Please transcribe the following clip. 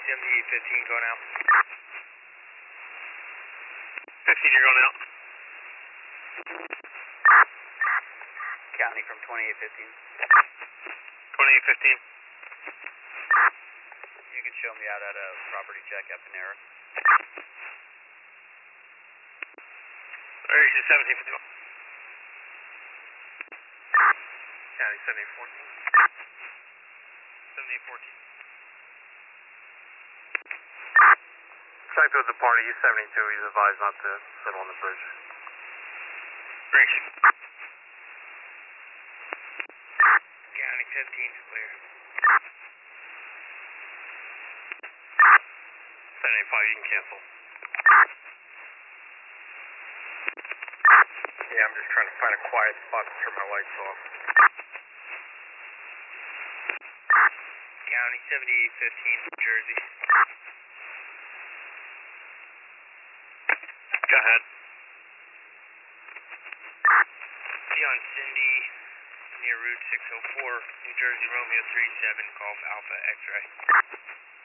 7815 going out. 15, you're going out. County from 2815. 2815. You can show me out at a property check at Panera. Where is your 1751? County 7814. 7814. Checked with the party, he's 72, he's advised not to settle on the bridge. Reach. County 15's clear. 785, you can cancel. Yeah, I'm just trying to find a quiet spot to turn my lights off. County 7815, New Jersey. Go ahead. Dion Cindy, near Route 604, New Jersey, Romeo 37, Golf Alpha X-ray.